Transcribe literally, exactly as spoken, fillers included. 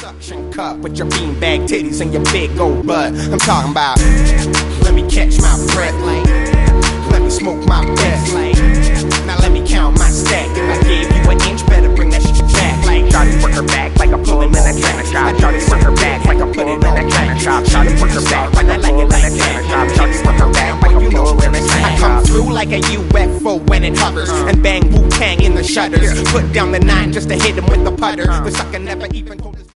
suction cup with your beanbag titties and your big old butt. I'm talking about, let me catch my breath, like, let me smoke my best, like, now let me count my stack. If I gave you an inch, better bring that shit back, like, Shawty work her back like I pull him in a China shop. Shawty work her back like I put it in a China shop. Shawty work her back like I like it like a China shop. Shawty work her back like I pull it in a China shop. I come through like a U F O when it hovers and bang Wu-Tang in the shutters. Put down the nine just to hit him with the putter. The sucker never even told us.